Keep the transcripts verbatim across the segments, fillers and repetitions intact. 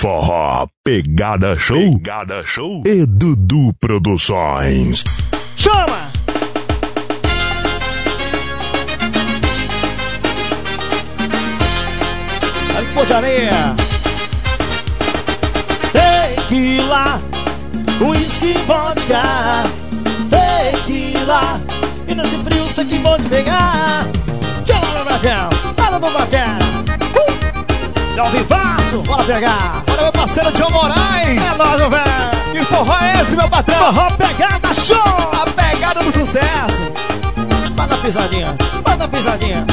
forró, pegada show, pegada show e Dudu Produções. Chama! Aí, pô de areia. Tequila, whisky, vodka. Tequila, e nesse frio sei que vou te pegar. Chama, meu batão, nada do batera. Seu vivaço, bora pegar. Bora, meu parceiro John Moraes. É nóis, meu velho. Que forró é esse, meu patrão? Forró pegada show. A pegada do sucesso. Manda pisadinha, manda pisadinha.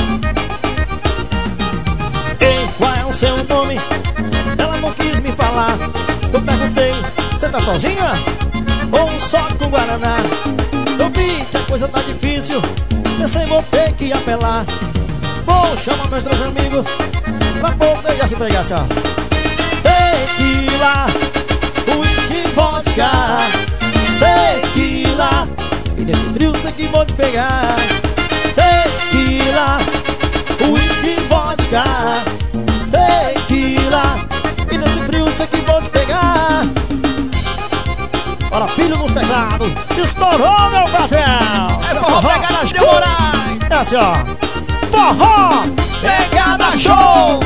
Ei, qual é o seu nome? Ela não quis me falar. Eu perguntei, você tá sozinha? Ou só com Guaraná? Eu vi que a coisa tá difícil, pensei vou ter que apelar. Vou chamar meus dois amigos pra poder já se pegar assim, ó. Tequila, whisky, vodka. Tequila, e nesse frio sei que vou te pegar. Tequila, whisky, vodka. Tequila, e nesse frio sei que vou te pegar. Bora, filho nos teclados, estourou, meu patrão. É forró pegada show, Moraes. É assim, ó. Forró pegada show.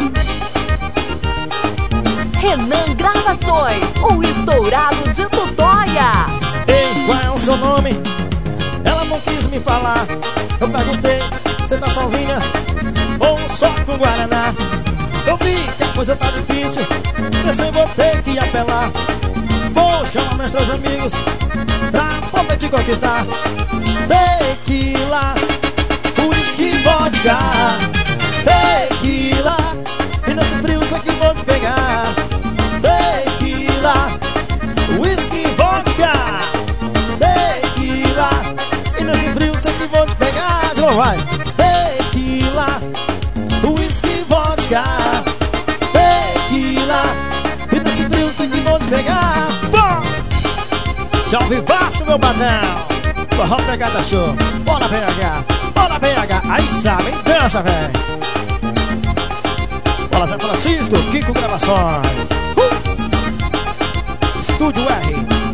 Renan Gravações, o estourado de Tutóia. Ei, qual é o seu nome? Ela não quis me falar. Eu perguntei, você tá sozinha? Ou só com Guaraná? Eu vi que a coisa tá difícil, pensei vou ter que apelar. Vou chamar meus dois amigos pra poder te conquistar. Tequila, whisky, vodka. Tequila, e nesse frio sei que vou te pegar. Tequila, whisky, vodka. Tequila, e nesse frio sei que vou te pegar. De novo, vai. Tequila, whisky, vodka. Tequila, e nesse frio sei que vou te pegar. Seu vivaço, meu badão. Forró pegada show. Bora, B H, bora, B H. Aí sabe, hein? Dança, velho. Bora, Zé Francisco, Kiko Gravações. uh! Estúdio R.